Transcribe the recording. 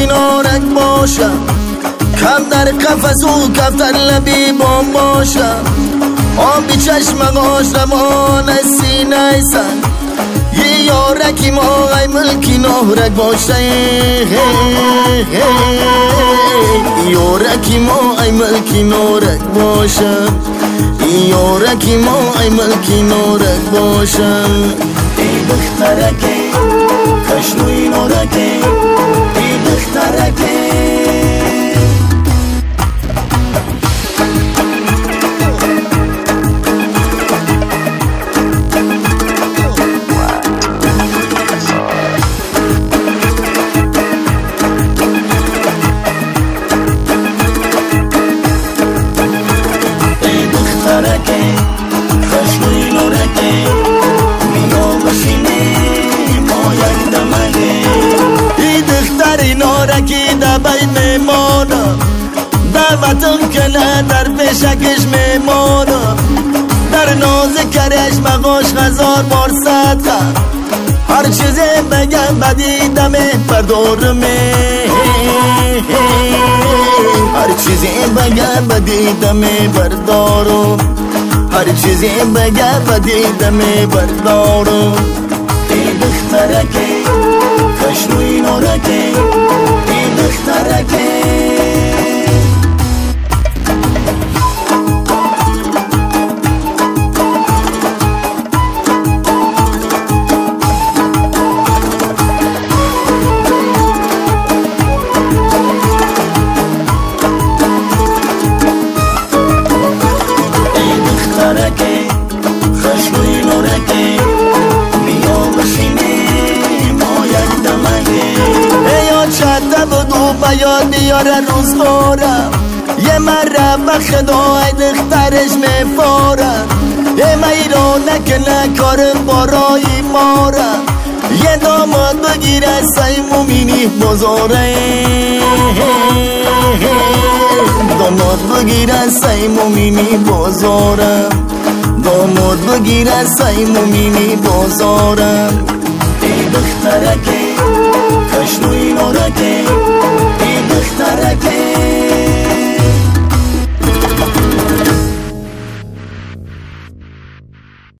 کنارت باشم، کم در قفس و کفتر لبی بام باشم، آبی چشمقاش روان سینه سن، یه یارکی ما ای ملکی نهرک باشه، یارکی ما ای ملکی نهرک باشه، یارکی ما ای ملکی نهرک باشه. ای دخترکی کشنوی نورکی، ای دخترکی خشنوی نورکی بیا بشینی ما یک دمگی. ای دختری نورکی در بیت میمانم، دعوتم کنه در پیشکش میمانم، در ناز کرش مقاش هزار بار صدقه، هر چیزی بگم بدی دمه بردارمه، هر چیزی بگم بدی دمه بردارم، هر چیزی بگم بدی دمه بردارم. ای دخترکی کشنوی نورکی، ای دخترکی خشنوی نورکی بیا بشینی ما یک دمگی. یا چطه بدو بیاد بیاره روزگارم، یه مره به خدای دخترش میفارم، یه میرا نکنه کارم بارای مارم، یه داماد بگیره سی مومینی بزاره، داماد بگیره سی مومینی بزارم، داماد بگیره سی مومینی بازارم. ای دخترکی کشنوی نورکی،